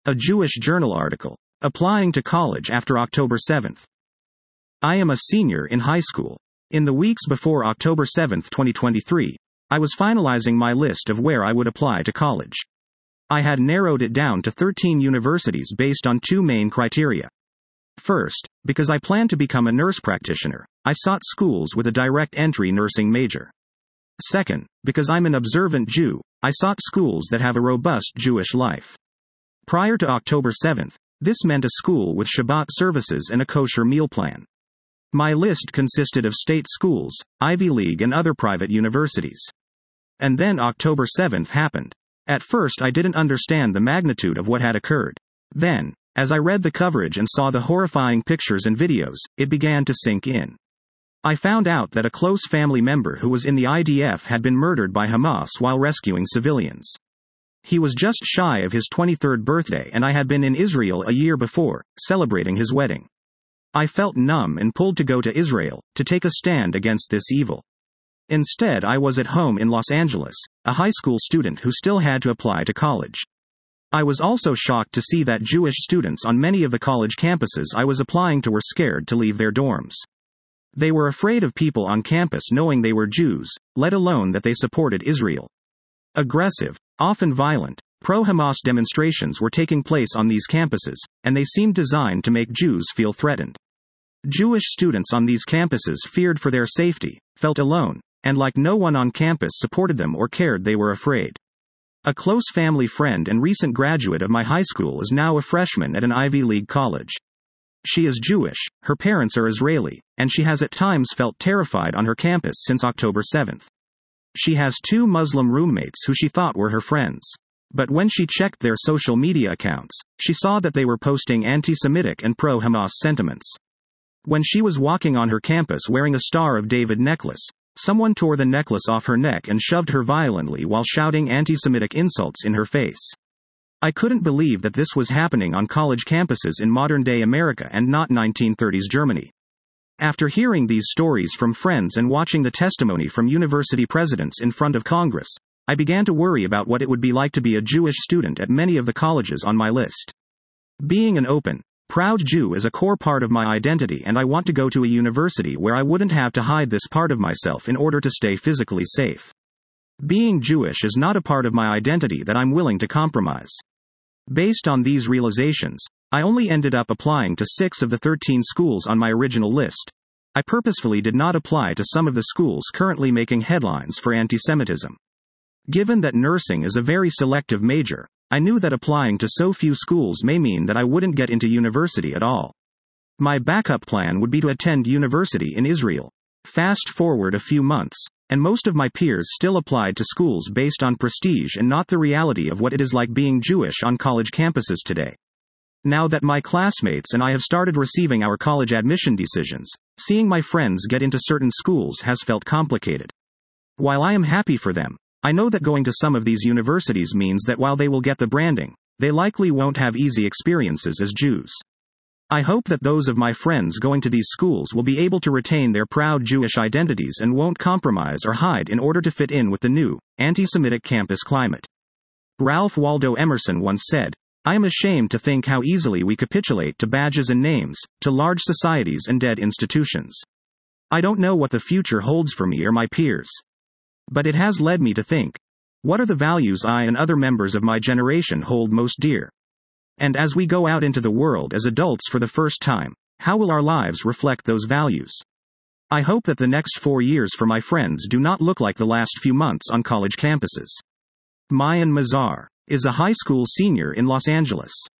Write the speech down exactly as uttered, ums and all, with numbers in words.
A Jewish Journal article. Applying to college after October seventh. I am a senior in high school. In the weeks before October seventh, twenty twenty-three, I was finalizing my list of where I would apply to college. I had narrowed it down to thirteen universities based on two main criteria. First, because I planned to become a nurse practitioner, I sought schools with a direct entry nursing major. Second, because I'm an observant Jew, I sought schools that have a robust Jewish life. Prior to October seventh, this meant a school with Shabbat services and a kosher meal plan. My list consisted of state schools, Ivy League and other private universities. And then October seventh happened. At first I didn't understand the magnitude of what had occurred. Then, as I read the coverage and saw the horrifying pictures and videos, it began to sink in. I found out that a close family member who was in the I D F had been murdered by Hamas while rescuing civilians. He was just shy of his twenty-third birthday and I had been in Israel a year before, celebrating his wedding. I felt numb and pulled to go to Israel, to take a stand against this evil. Instead I was at home in Los Angeles, a high school student who still had to apply to college. I was also shocked to see that Jewish students on many of the college campuses I was applying to were scared to leave their dorms. They were afraid of people on campus knowing they were Jews, let alone that they supported Israel. Aggressive, often violent, pro-Hamas demonstrations were taking place on these campuses, and they seemed designed to make Jews feel threatened. Jewish students on these campuses feared for their safety, felt alone, and like no one on campus supported them or cared they were afraid. A close family friend and recent graduate of my high school is now a freshman at an Ivy League college. She is Jewish, her parents are Israeli, and she has at times felt terrified on her campus since October seventh. She has two Muslim roommates who she thought were her friends. But when she checked their social media accounts, she saw that they were posting anti-Semitic and pro-Hamas sentiments. When she was walking on her campus wearing a Star of David necklace, someone tore the necklace off her neck and shoved her violently while shouting anti-Semitic insults in her face. I couldn't believe that this was happening on college campuses in modern-day America and not nineteen thirties Germany. After hearing these stories from friends and watching the testimony from university presidents in front of Congress, I began to worry about what it would be like to be a Jewish student at many of the colleges on my list. Being an open, proud Jew is a core part of my identity, and I want to go to a university where I wouldn't have to hide this part of myself in order to stay physically safe. Being Jewish is not a part of my identity that I'm willing to compromise. Based on these realizations, I only ended up applying to six of the thirteen schools on my original list. I purposefully did not apply to some of the schools currently making headlines for anti-Semitism. Given that nursing is a very selective major, I knew that applying to so few schools may mean that I wouldn't get into university at all. My backup plan would be to attend university in Israel. Fast forward a few months, and most of my peers still applied to schools based on prestige and not the reality of what it is like being Jewish on college campuses today. Now that my classmates and I have started receiving our college admission decisions, seeing my friends get into certain schools has felt complicated. While I am happy for them, I know that going to some of these universities means that while they will get the branding, they likely won't have easy experiences as Jews. I hope that those of my friends going to these schools will be able to retain their proud Jewish identities and won't compromise or hide in order to fit in with the new, anti-Semitic campus climate. Ralph Waldo Emerson once said, "I am ashamed to think how easily we capitulate to badges and names, to large societies and dead institutions. I don't know what the future holds for me or my peers. But it has led me to think, what are the values I and other members of my generation hold most dear? And as we go out into the world as adults for the first time, how will our lives reflect those values? I hope that the next four years for my friends do not look like the last few months on college campuses." Mayan Mazar is a high school senior in Los Angeles.